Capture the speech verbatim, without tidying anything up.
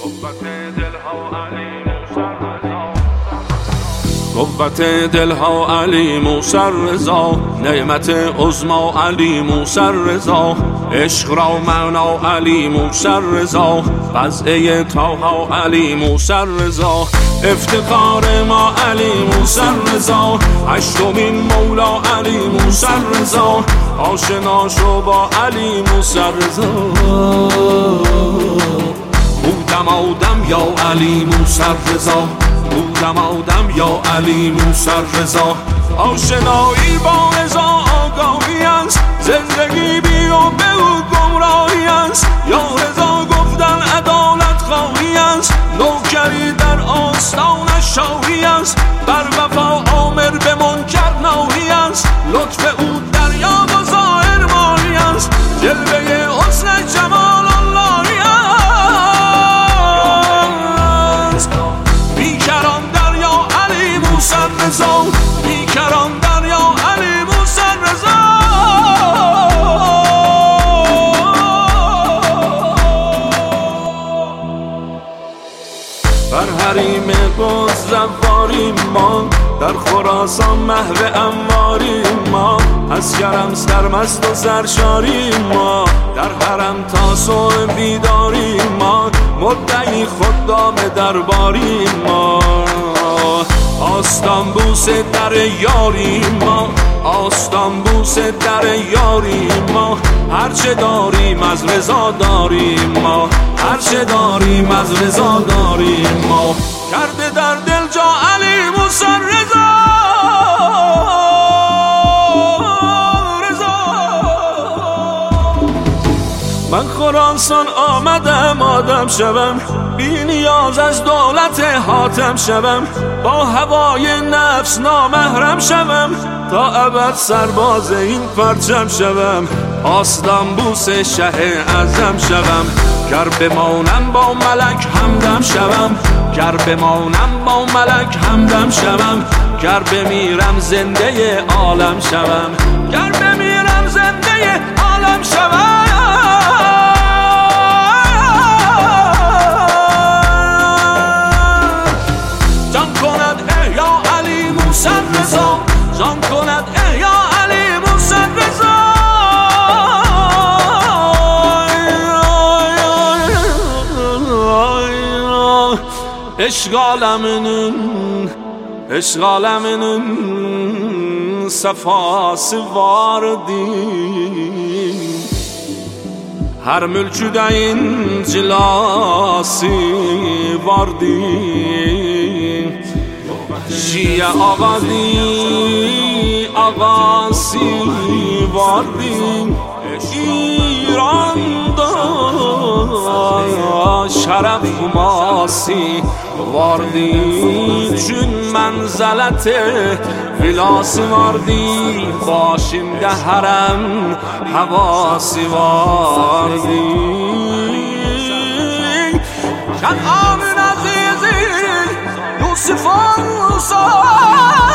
قوت دلها علی موسی رضا، نعمت عظما علی موسی رضا، عشق را معنا علی موسی رضا، قضیه طه علی موسی رضا، افتخار ما علی موسی رضا، هشتمین مولا علی موسی رضا، آشنا شو با علی موسی رضا. بودم آدم یا علی موسی رضا، بودم آدم یا علی موسی رضا، آشنایی با رضا آگاهی است، زندگی بی و به او گمراهی است، یا رضا گفتن عدالت خواهی است، نوکری در آستان شاهی است، بر وفا آمر به منکر ناهی است، لطف او دریا و ظاهر ماهی است، جلوه حسن جمال اللهی است. بیکران دریا علی موسی رضا، بیکران دریا علی موسی رضا. بر حریم قدس زواریم ما، در خراسان محو انواریم ما، از کرم سرمست و سرشاریم ما، در حرم تا صبح بیداریم ما، مدعی خدام درباریم ما، آستان بوس در یاریم ما، آستان بوس در یاریم ما، هرچه داریم از رضا داریم ما، هرچه داریم از رضا داریم ما، کرده در دل جا علی موسی رضا. من خراسان آمدم آدم شوم، بی نیاز از دولت حاتم شوم، با هوای نفس نامحرم شوم، تا ابد سرباز این پرچم شوم، آستان بوس شه اعظم شوم، گر بمانم با ملک همدم شوم، گر بمانم با ملک همدم شوم، گر بمیرم زنده عالم شوم، گر بمیرم زنده عالم شوم. جان کند احیا علی موسی رضا، جان کند احیا علی موسی رضا. عشق عالمinin, عشق عالمinin sefası vardı, her mülküdeyin cilası vardı, Şiye ağadı, ağası vardı, İran'da şərəf xuması vardı, çün mənzələt vilası vardı, başında hərəm havası vardı. Kənanın əzizi Yusuf olsa